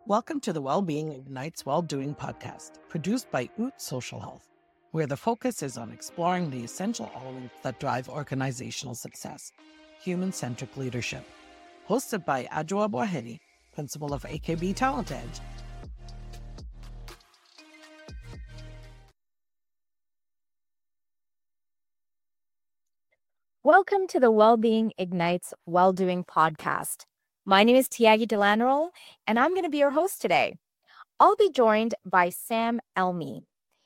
Welcome to the Wellbeing Ignites Well-Doing podcast, produced by OOT Social Health, where the focus is on exploring the essential elements that drive organizational success, human-centric leadership. Hosted by Adjoa Boahedi, principal of AKB Talent Edge. Welcome to the Wellbeing Ignites Well-Doing podcast. My name is Tiagi Delanroll, and I'm going to be your host today. I'll be joined by Sam Elmy,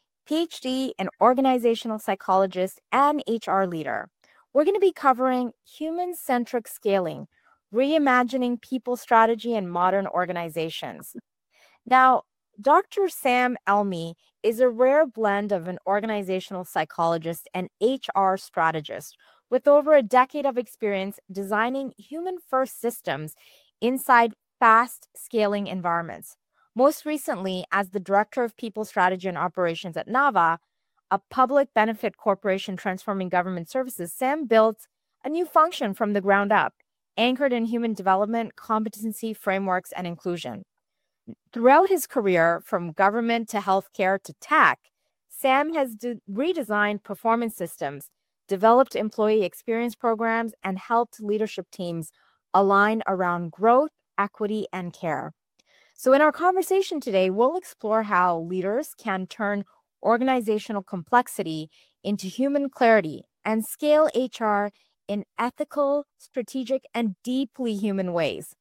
PhD and organizational psychologist and HR leader. We're going to be covering human-centric scaling, reimagining people strategy in modern organizations. Now, Dr. Sam Elmy is a rare blend of an organizational psychologist and HR strategist with over a decade of experience designing human-first systems inside fast-scaling environments. Most recently, as the Director of People Strategy and Operations at Nava, a public benefit corporation transforming government services, Sam built a new function from the ground up, anchored in human development, competency, frameworks, and inclusion. Throughout his career, from government to healthcare to tech, Sam has redesigned performance systems, developed employee experience programs, and helped leadership teams align around growth, equity, and care. So in our conversation today, we'll explore how leaders can turn organizational complexity into human clarity and scale HR in ethical, strategic, and deeply human ways.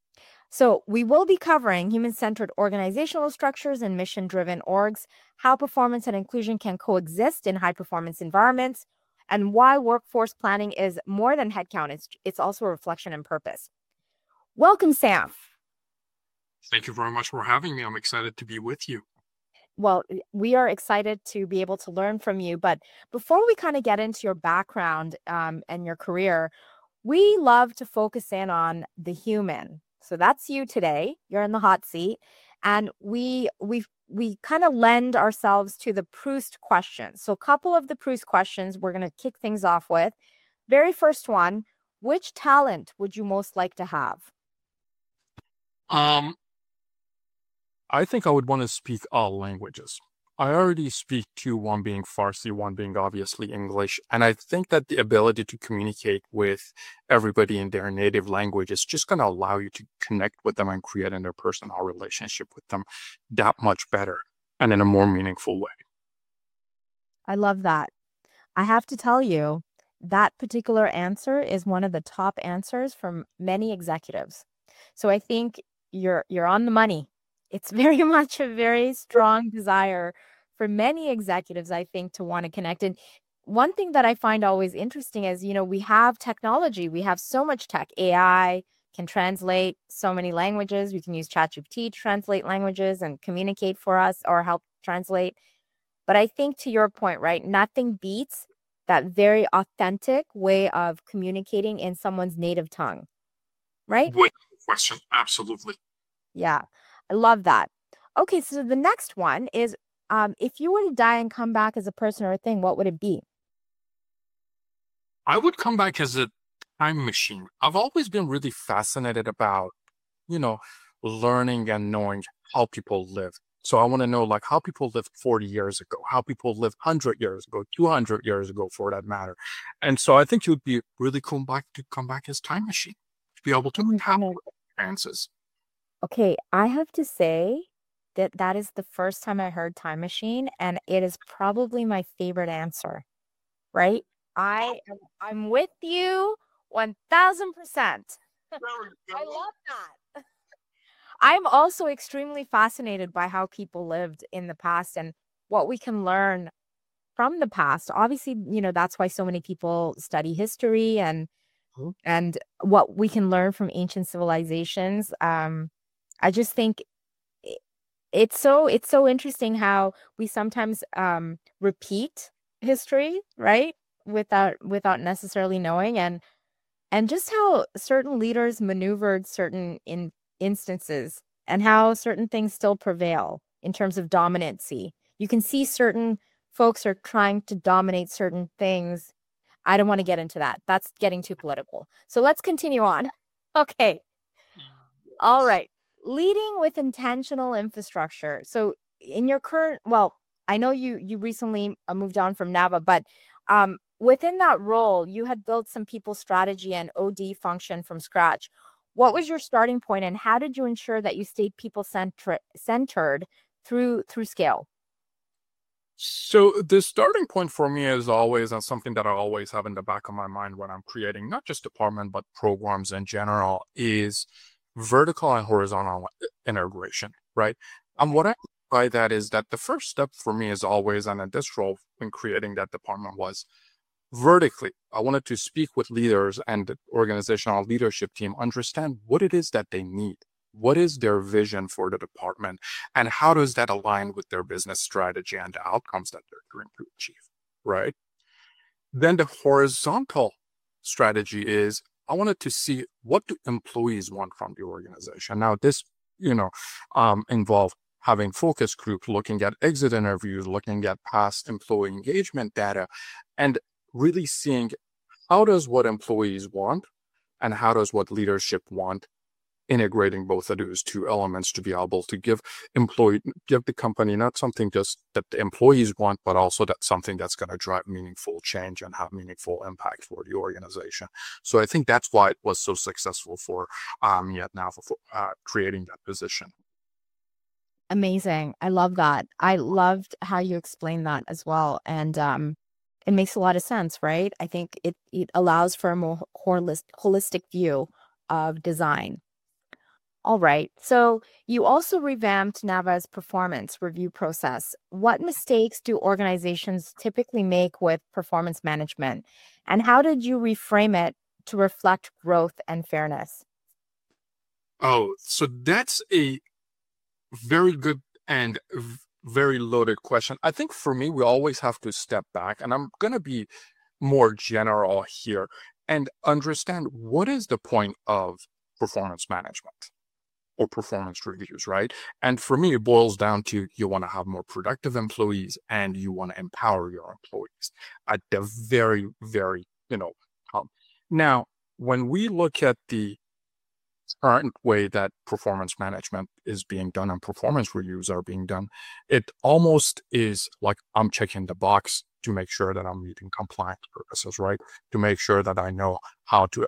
So we will be covering human-centered organizational structures and mission-driven orgs, how performance and inclusion can coexist in high-performance environments, and why workforce planning is more than headcount. It's also a reflection and purpose. Welcome, Sam. Thank you very much for having me. I'm excited to be with you. Well, we are excited to be able to learn from you. But before we kind of get into your background and your career, we love to focus in on the human. So that's you today. You're in the hot seat. And we kind of lend ourselves to the Proust questions. So a couple of the Proust questions we're going to kick things off with. Very first one, which talent would you most like to have? I think I would want to speak all languages. I already speak two, one being Farsi, one being obviously English. And I think that the ability to communicate with everybody in their native language is just going to allow you to connect with them and create an interpersonal relationship with them that much better and in a more meaningful way. I love that. I have to tell you, that particular answer is one of the top answers from many executives. So I think you're on the money. It's very much a very strong desire for many executives, I think, to want to connect. And one thing that I find always interesting is, we have technology. We have so much tech. AI can translate so many languages. We can use ChatGPT to translate languages and communicate for us or help translate. But I think to your point, right, nothing beats that very authentic way of communicating in someone's native tongue, right? Without question, absolutely. Yeah. I love that. Okay, so the next one is, if you were to die and come back as a person or a thing, what would it be? I would come back as a time machine. I've always been really fascinated about, learning and knowing how people live. So I want to know how people lived 40 years ago, how people lived 100 years ago, 200 years ago for that matter. And so I think it would be really cool to come back as time machine, to be able to have experiences. Okay, I have to say that is the first time I heard time machine, and it is probably my favorite answer, right? I'm with you 1000%. I love that. I'm also extremely fascinated by how people lived in the past and what we can learn from the past. Obviously, that's why so many people study history and what we can learn from ancient civilizations. I just think it's so interesting how we sometimes repeat history, right? Without necessarily knowing, and just how certain leaders maneuvered certain instances and how certain things still prevail in terms of dominancy. You can see certain folks are trying to dominate certain things. I don't want to get into that. That's getting too political. So let's continue on. Okay. All right. leading with intentional infrastructure. So in your current, well, I know you recently moved on from Nava, but within that role, you had built some people strategy and OD function from scratch. What was your starting point, and how did you ensure that you stayed people centered through scale? So the starting point for me is always, and something that I always have in the back of my mind when I'm creating not just department but programs in general, is vertical and horizontal integration, right? And what I mean by that is that the first step for me is always, and in this role when creating that department, was vertically. I wanted to speak with leaders and the organizational leadership team, understand what it is that they need. What is their vision for the department, and how does that align with their business strategy and the outcomes that they're trying to achieve, right? Then the horizontal strategy is I wanted to see what do employees want from the organization. Now, this, involve having focus group, looking at exit interviews, looking at past employee engagement data, and really seeing how does what employees want and how does what leadership want, integrating both of those two elements to be able to give the company not something just that the employees want, but also that's something that's going to drive meaningful change and have meaningful impact for the organization. So I think that's why it was so successful for me at Nava for creating that position. Amazing. I love that. I loved how you explained that as well. And it makes a lot of sense, right? I think it allows for a more holistic view of design. All right. So you also revamped Nava's performance review process. What mistakes do organizations typically make with performance management? And how did you reframe it to reflect growth and fairness? Oh, so that's a very good and very loaded question. I think for me, we always have to step back, and I'm going to be more general here and understand what is the point of performance management or performance reviews, right? And for me, it boils down to you want to have more productive employees and you want to empower your employees at the very, very, top. Now, when we look at the current way that performance management is being done and performance reviews are being done, it almost is like I'm checking the box to make sure that I'm meeting compliance purposes, right? To make sure that I know how to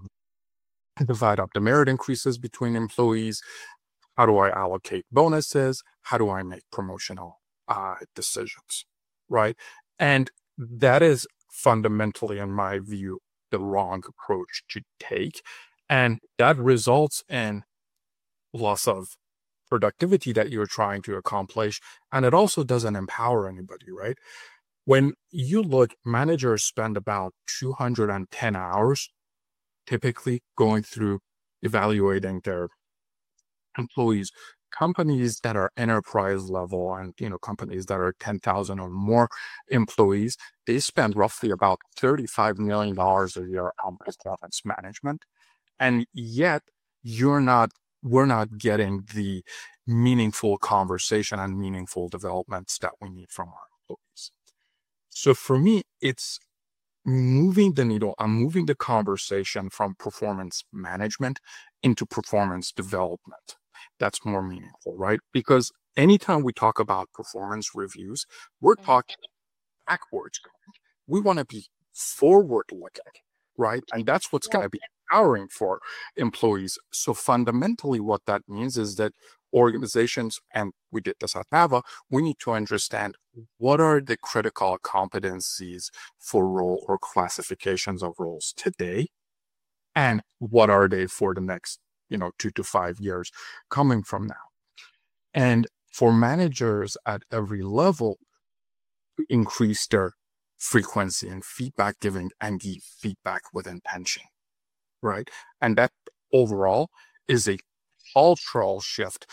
divide up the merit increases between employees. How do I allocate bonuses? How do I make promotional decisions, right? And that is fundamentally, in my view, the wrong approach to take. And that results in loss of productivity that you're trying to accomplish. And it also doesn't empower anybody, right? When you look, managers spend about 210 hours typically going through evaluating their employees. Companies that are enterprise level and companies that are 10,000 or more employees, they spend roughly about $35 million a year on performance management. And yet we're not getting the meaningful conversation and meaningful developments that we need from our employees. So for me, it's moving the needle. I'm moving the conversation from performance management into performance development. That's more meaningful, right? Because anytime we talk about performance reviews, we're talking backwards. We want to be forward looking, right? And that's what's going to be empowering for employees. So fundamentally, what that means is that organizations, and we did this at Nava, we need to understand what are the critical competencies for role or classifications of roles today, and what are they for the next 2 to 5 years coming from now. And for managers at every level to increase their frequency and feedback giving and give feedback with intention, right? And that overall is a cultural shift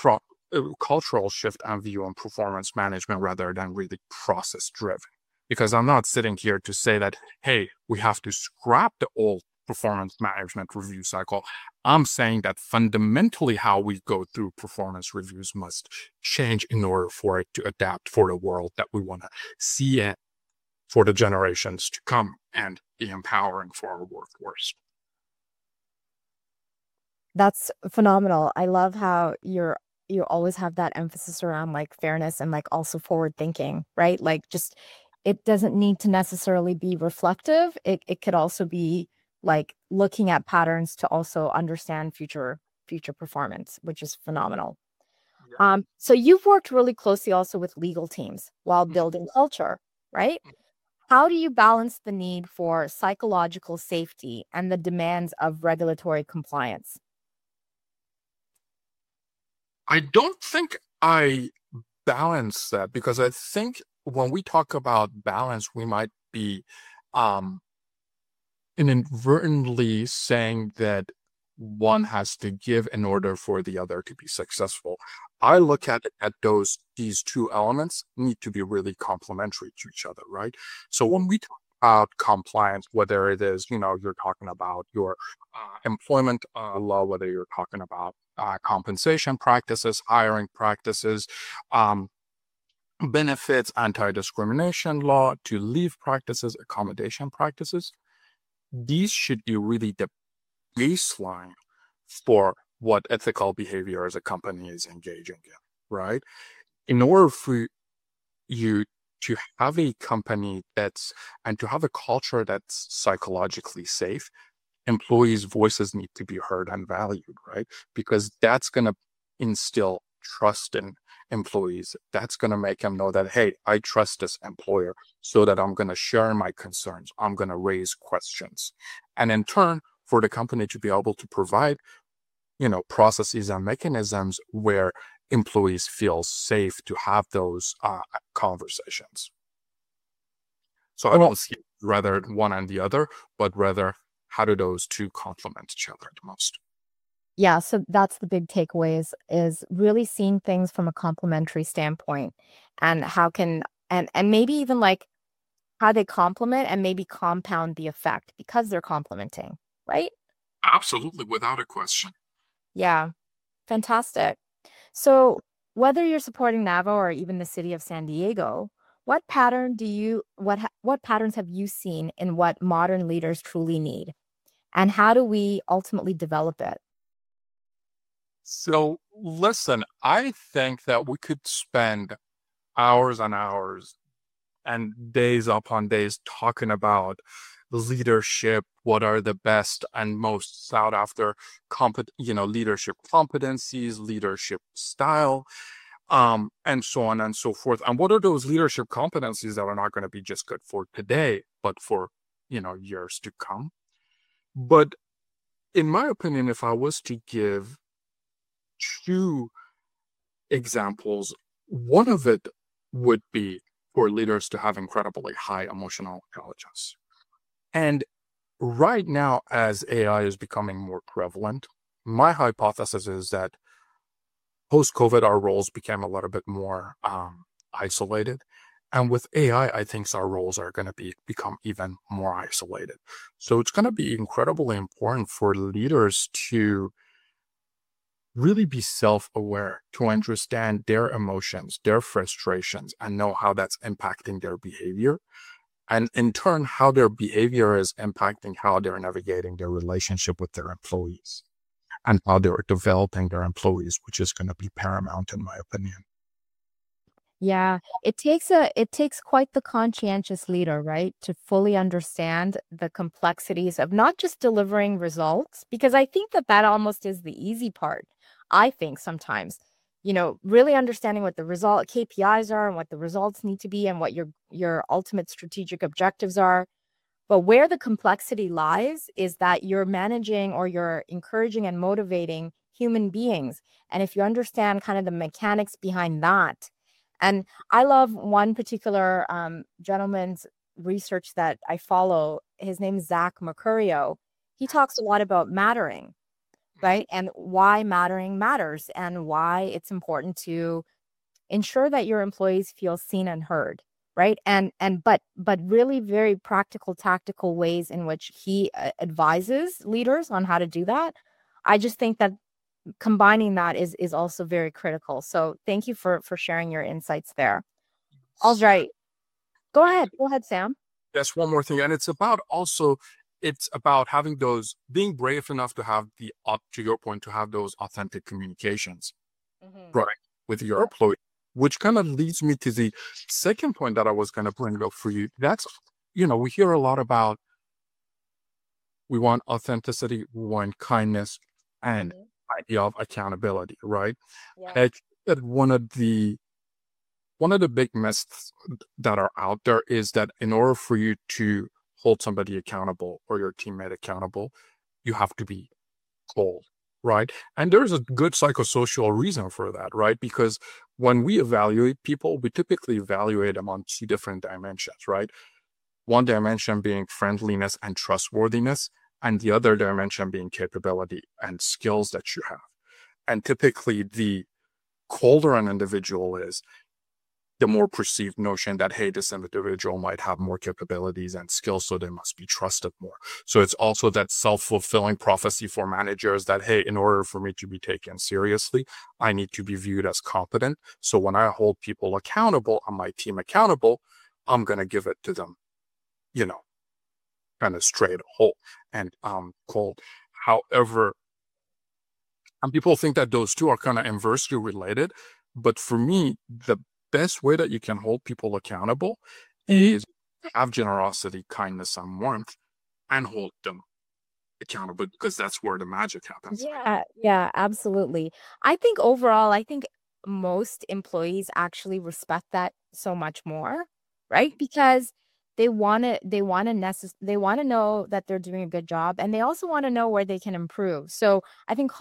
and view on performance management rather than really process driven. Because I'm not sitting here to say that, hey, we have to scrap the old performance management review cycle. I'm saying that fundamentally how we go through performance reviews must change in order for it to adapt for the world that we want to see it for the generations to come and be empowering for our workforce. That's phenomenal. I love how you always have that emphasis around like fairness and like also forward thinking, right? Like just it doesn't need to necessarily be reflective. It could also be like looking at patterns to also understand future performance, which is phenomenal. So you've worked really closely also with legal teams while building culture, right? How do you balance the need for psychological safety and the demands of regulatory compliance? I don't think I balance that because I think when we talk about balance, we might be um, inadvertently saying that one has to give in order for the other to be successful. I look at it at these two elements need to be really complementary to each other, right? So when we talk about compliance, whether it is, you're talking about your employment law, whether you're talking about compensation practices, hiring practices, um, benefits, anti-discrimination law, to leave practices, accommodation practices, these should be really the baseline for what ethical behavior as a company is engaging in, right? In order for you to have a company and to have a culture that's psychologically safe, employees' voices need to be heard and valued, right? Because that's going to instill trust in employees. That's going to make them know that, hey, I trust this employer so that I'm going to share my concerns. I'm going to raise questions. And in turn, for the company to be able to provide, processes and mechanisms where employees feel safe to have those conversations. So I don't see rather one and the other, but rather how do those two complement each other the most? Yeah, so that's the big takeaway is really seeing things from a complementary standpoint and how can and maybe even like how they complement and maybe compound the effect because they're complementing, right? Absolutely, without a question. Yeah, fantastic. So whether you're supporting Navo or even the city of San Diego, what patterns have you seen in what modern leaders truly need? And how do we ultimately develop it? So listen, I think that we could spend hours and hours and days upon days talking about leadership, what are the best and most sought after leadership competencies, leadership style, and so on and so forth. And what are those leadership competencies that are not going to be just good for today, but for, years to come? But in my opinion, if I was to give two examples, one of it would be for leaders to have incredibly high emotional intelligence. And right now, as AI is becoming more prevalent, my hypothesis is that post-COVID, our roles became a little bit more isolated. And with AI, I think our roles are going to become even more isolated. So it's going to be incredibly important for leaders to really be self-aware, to understand their emotions, their frustrations, and know how that's impacting their behavior. And in turn, how their behavior is impacting how they're navigating their relationship with their employees and how they're developing their employees, which is going to be paramount in my opinion. Yeah, it takes quite the conscientious leader, right, to fully understand the complexities of not just delivering results, because I think that that almost is the easy part. I think sometimes, really understanding what the result KPIs are and what the results need to be and what your ultimate strategic objectives are. But where the complexity lies is that you're managing or you're encouraging and motivating human beings. And if you understand kind of the mechanics behind that, and I love one particular gentleman's research that I follow. His name is Zach Mercurio. He talks a lot about mattering, right? And why mattering matters and why it's important to ensure that your employees feel seen and heard, right? But really very practical, tactical ways in which he advises leaders on how to do that. I just think that combining that is also very critical. So thank you for sharing your insights there. All right. Go ahead, Sam. That's one more thing. And it's about also it's about having those, being brave enough to have to your point, to have those authentic communications, right, with your employee, which kind of leads me to the second point that I was going to bring up for you. That's, we hear a lot about, we want authenticity, we want kindness, and idea of accountability, right? Yeah. And I think that one of the big myths that are out there is that in order for you to hold somebody accountable or your teammate accountable, you have to be cold, right? And there's a good psychosocial reason for that, right? Because when we evaluate people, we typically evaluate them on two different dimensions, right? One dimension being friendliness and trustworthiness, and the other dimension being capability and skills that you have. And typically, the colder an individual is, the more perceived notion that, hey, this individual might have more capabilities and skills, so they must be trusted more. So it's also that self-fulfilling prophecy for managers that, hey, in order for me to be taken seriously, I need to be viewed as competent. So when I hold people accountable and my team accountable, I'm going to give it to them, kind of straight, whole, and cold. However, and people think that those two are kind of inversely related. But for me, the best way that you can hold people accountable is have generosity, kindness, and warmth, and hold them accountable, because that's where the magic happens. Yeah, absolutely. I think overall, most employees actually respect that so much more, right? Because they want to know that they're doing a good job, and they also want to know where they can improve. So I think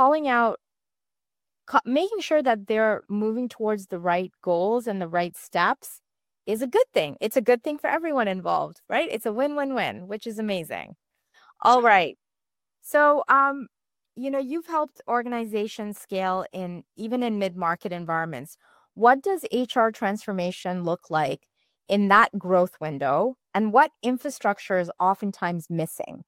making sure that they're moving towards the right goals and the right steps is a good thing. It's a good thing for everyone involved, right? It's a win-win-win, which is amazing. All right. So, you've helped organizations scale even in mid-market environments. What does HR transformation look like in that growth window, and what infrastructure is oftentimes missing?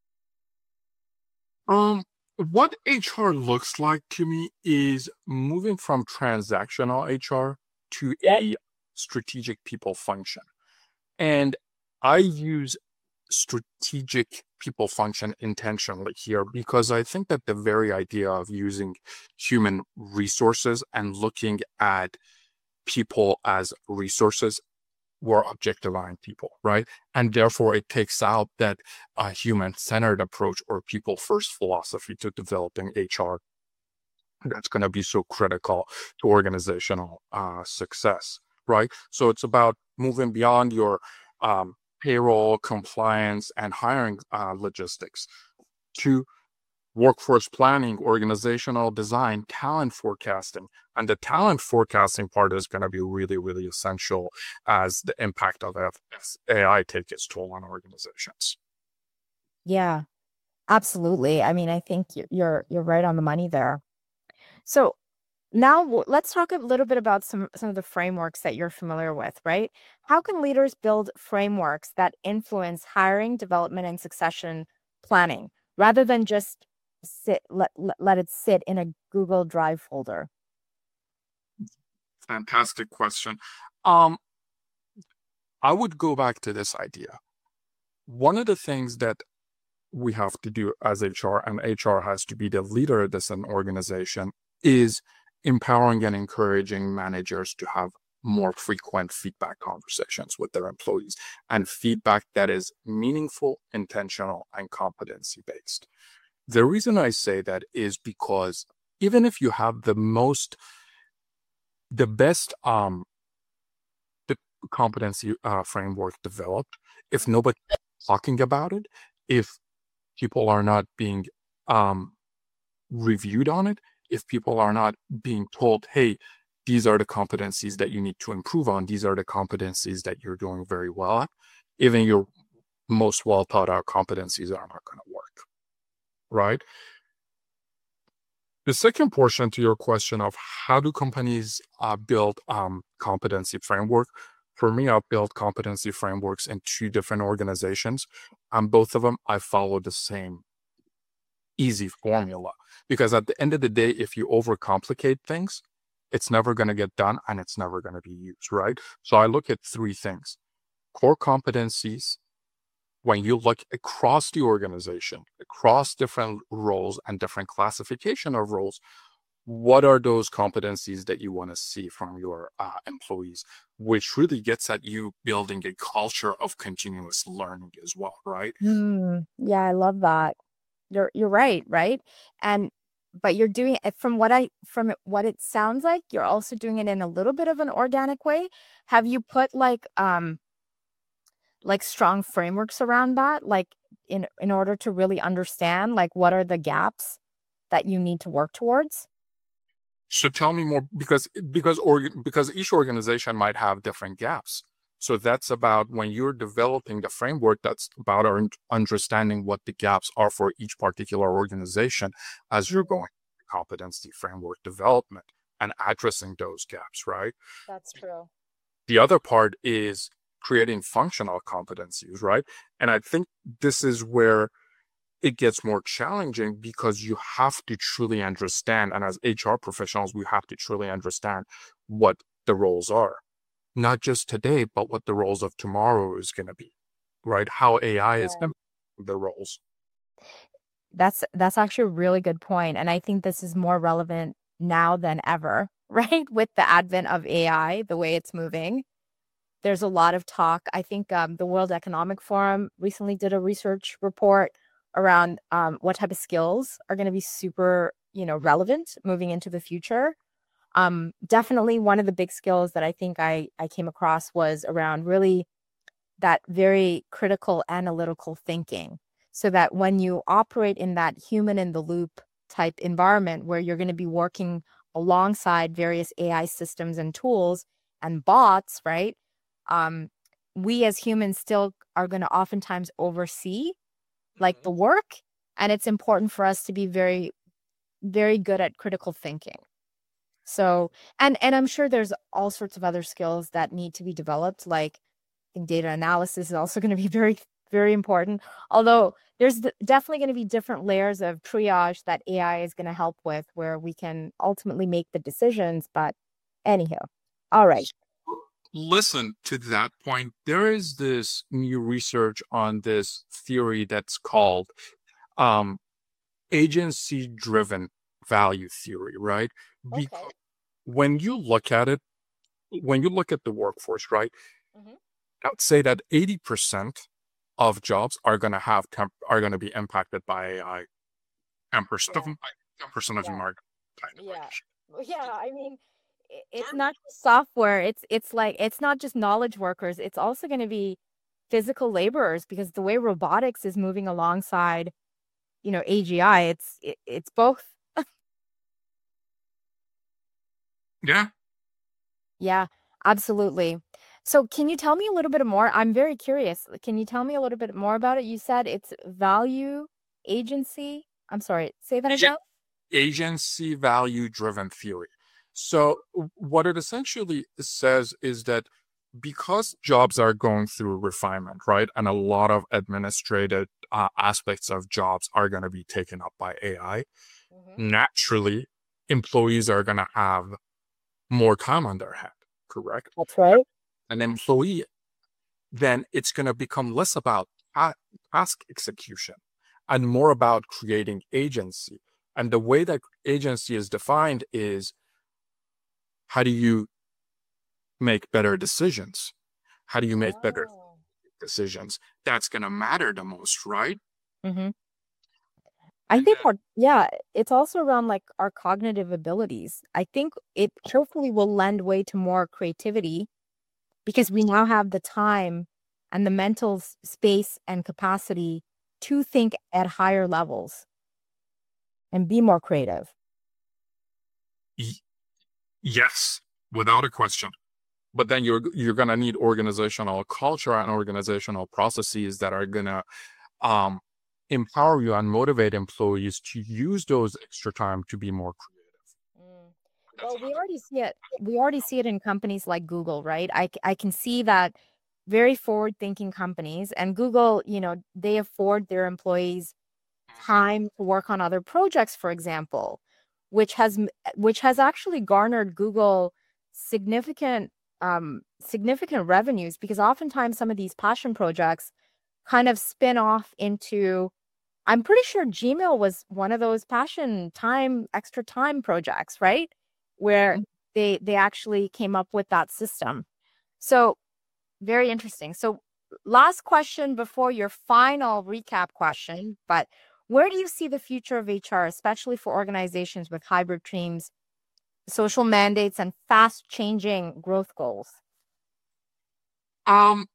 What HR looks like to me is moving from transactional HR to a strategic people function. And I use strategic people function intentionally here because I think that the very idea of using human resources and looking at people as resources, we're objectifying people, right? And therefore, it takes out that human-centered approach or people-first philosophy to developing HR that's going to be so critical to organizational success, right? So it's about moving beyond your payroll, compliance, and hiring logistics to workforce planning, organizational design, talent forecasting. And the talent forecasting part is going to be really, really essential as the impact of AI take its toll on organizations. Yeah, absolutely. I mean, I think you're right on the money there. So now let's talk a little bit about some of the frameworks that you're familiar with, right? How can leaders build frameworks that influence hiring, development, and succession planning rather than just let it sit in a Google Drive folder? Fantastic question. I would go back to this idea. One of the things that we have to do as HR, and HR has to be the leader of this an organization, is empowering and encouraging managers to have more frequent feedback conversations with their employees, and feedback that is meaningful, intentional, and competency-based. The reason I say that is because even if you have the best the competency framework developed, if nobody is talking about it, if people are not being reviewed on it, if people are not being told, hey, these are the competencies that you need to improve on, these are the competencies that you're doing very well at, even your most well thought out competencies are not going to work, right? The second portion to your question of how do companies build competency framework, for me, I've built competency frameworks in two different organizations, and both of them I follow the same easy formula, because at the end of the day, if you overcomplicate things, it's never going to get done and it's never going to be used, right? So I look at three things: core competencies, when you look across the organization, across different roles and different classification of roles, what are those competencies that you want to see from your employees, which really gets at you building a culture of continuous learning as well, right? Yeah, I love that. You're right, right? And but you're doing it from what it sounds like, you're also doing it in a little bit of an organic way. Have you put like strong frameworks around that, like in order to really understand like what are the gaps that you need to work towards? So tell me more, because each organization might have different gaps. So that's about when you're developing the framework, that's about understanding what the gaps are for each particular organization as you're going competency framework development and addressing those gaps, right? That's true. The other part is creating functional competencies, right? And I think this is where it gets more challenging, because you have to truly understand, and as HR professionals, we have to truly understand what the roles are, not just today, but what the roles of tomorrow is going to be, right? How AI is Yeah. impacting the roles. That's actually a really good point, and I think this is more relevant now than ever, right? With the advent of AI, the way it's moving, there's a lot of talk. I think the World Economic Forum recently did a research report around what type of skills are going to be super, relevant moving into the future. Definitely one of the big skills that I think I came across was around really that very critical analytical thinking. So that when you operate in that human in the loop type environment where you're going to be working alongside various AI systems and tools and bots, right? We as humans still are going to oftentimes oversee like the work. And it's important for us to be very, very good at critical thinking. So, and I'm sure there's all sorts of other skills that need to be developed. Like I think data analysis is also going to be very, very important. Although there's definitely going to be different layers of triage that AI is going to help with, where we can ultimately make the decisions. But anyhow, all right. Listen, to that point, there is this new research on this theory that's called agency-driven value theory, right? Okay. Because when you look at it, when you look at the workforce, right, Mhm. I would say that 80% of jobs are going to are going to be impacted by AI. 10% of Yeah. them, 10% of them Yeah. are. Yeah. Yeah. I mean, it's not just software. It's like it's not just knowledge workers. It's also going to be physical laborers, because the way robotics is moving alongside, AGI, it's both. Yeah. Yeah, absolutely. So can you tell me a little bit more? I'm very curious. Can you tell me a little bit more about it? You said it's value agency. I'm sorry, say that again. Agency value driven theory. So what it essentially says is that because jobs are going through refinement, right, and a lot of administrative aspects of jobs are going to be taken up by AI, Mhm. naturally, employees are going to have more time on their hand, correct? That's right. An employee, then it's going to become less about task execution and more about creating agency. And the way that agency is defined is, how do you make better decisions? How do you make better Oh. decisions? That's going to matter the most, right? Mm-hmm. I think it's also around like our cognitive abilities. I think it hopefully will lend way to more creativity, because we now have the time and the mental space and capacity to think at higher levels and be more creative. Yes, without a question. But then you're gonna need organizational culture and organizational processes that are gonna um, empower you and motivate employees to use those extra time to be more creative. Mm. That's Well, we another. already see it. We already see it in companies like Google, right? I can see that very forward-thinking companies, and Google, they afford their employees time to work on other projects, for example, which has actually garnered Google significant significant revenues, because oftentimes some of these passion projects kind of spin off into, I'm pretty sure Gmail was one of those extra time projects, right? Where they actually came up with that system. So very interesting. So last question before your final recap question, but where do you see the future of HR, especially for organizations with hybrid teams, social mandates, and fast changing growth goals? Um,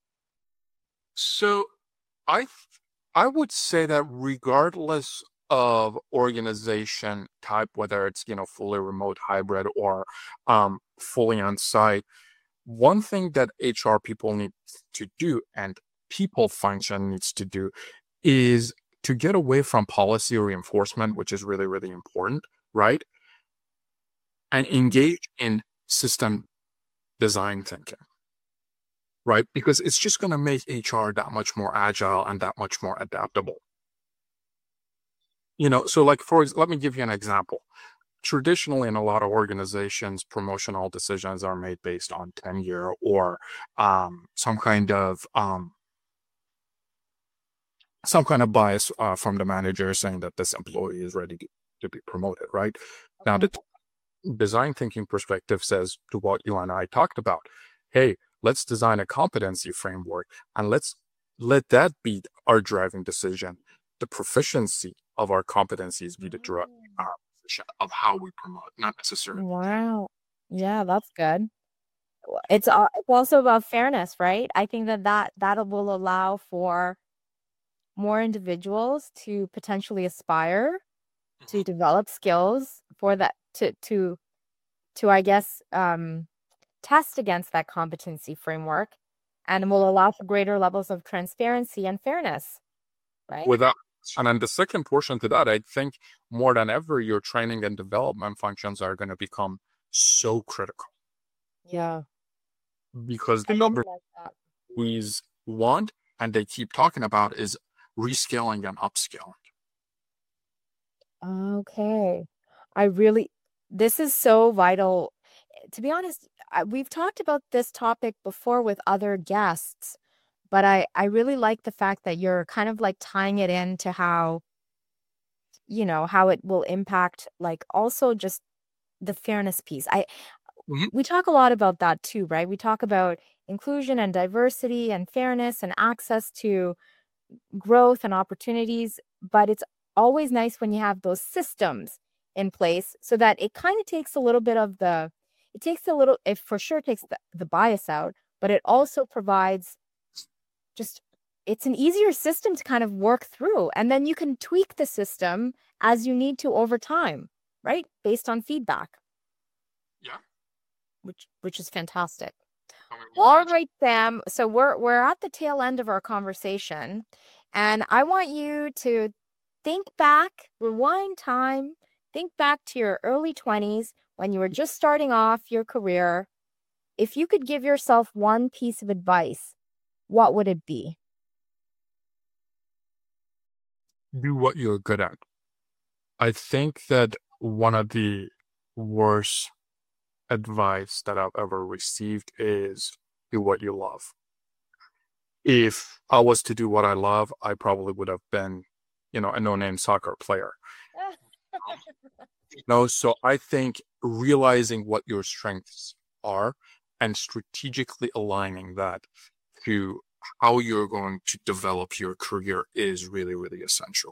so I I would say that regardless of organization type, whether it's, fully remote, hybrid, or fully on site, one thing that HR people need to do and people function needs to do is to get away from policy reinforcement, which is really, really important, right? And engage in system design thinking, right? Because it's just going to make HR that much more agile and that much more adaptable. So like let me give you an example. Traditionally, in a lot of organizations, promotional decisions are made based on tenure or some kind of bias from the manager saying that this employee is ready to be promoted, right? Now, the design thinking perspective says to what you and I talked about, hey, let's design a competency framework and let's let that be our driving decision. The proficiency of our competencies be the driving position of how we promote, not necessarily. Wow. Yeah, that's good. It's also about fairness, right? I think that will allow for more individuals to potentially aspire to develop skills for that to I guess test against that competency framework, and will allow for greater levels of transparency and fairness, right? And then the second portion to that, I think more than ever, your training and development functions are going to become so critical. Yeah. Because the number we want and they keep talking about is reskilling and upskilling. Okay. This is so vital. To be honest, we've talked about this topic before with other guests, but I really like the fact that you're kind of like tying it into how it will impact, like, also just the fairness piece. We talk a lot about that too, right? We talk about inclusion and diversity and fairness and access to growth and opportunities, but it's always nice when you have those systems in place so that it kind of takes a little bit of it for sure takes the bias out, but it also provides it's an easier system to kind of work through. And then you can tweak the system as you need to over time, right? Based on feedback. Yeah. Which is fantastic. All right, Sam. So we're at the tail end of our conversation, and I want you to think back, rewind time, think back to your early 20s when you were just starting off your career. If you could give yourself one piece of advice, what would it be? Do what you're good at. I think that one of the worst advice that I've ever received is do what you love. If I was to do what I love, I probably would have been, a no-name soccer player. So I think realizing what your strengths are and strategically aligning that to how you're going to develop your career is really, really essential.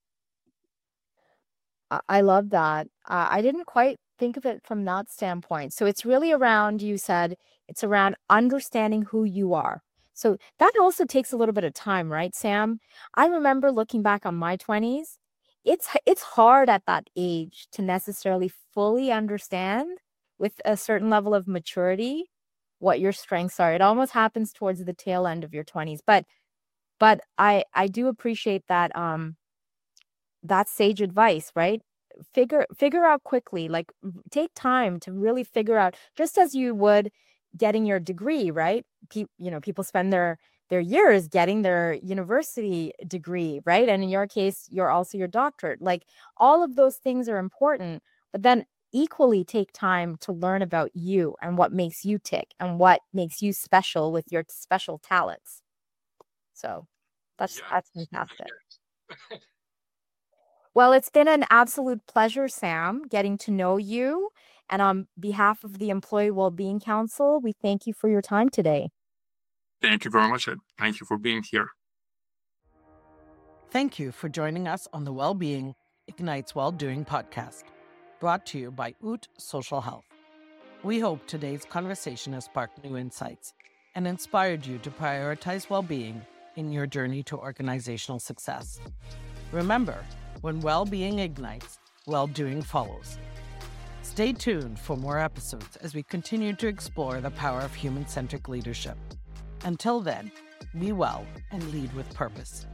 I love that. I didn't quite think of it from that standpoint. So it's really around, you said, it's around understanding who you are. So that also takes a little bit of time, right, Sam? I remember looking back on my 20s, it's hard at that age to necessarily fully understand with a certain level of maturity what your strengths are. It almost happens towards the tail end of your 20s. But I do appreciate that that's sage advice, right? Figure out quickly, like take time to really figure out, just as you would getting your degree, right? People spend their years getting their university degree, right? And in your case, you're also your doctorate. Like all of those things are important, but then equally take time to learn about you and what makes you tick and what makes you special with your special talents. So That's fantastic. Well, it's been an absolute pleasure, Sam, getting to know you. And on behalf of the Employee Wellbeing Council, we thank you for your time today. Thank you very much, Ed. Thank you for being here. Thank you for joining us on the Wellbeing Ignites Well-Doing podcast, brought to you by Oot Social Health. We hope today's conversation has sparked new insights and inspired you to prioritize well-being in your journey to organizational success. Remember, when well-being ignites, well-doing follows. Stay tuned for more episodes as we continue to explore the power of human-centric leadership. Until then, be well and lead with purpose.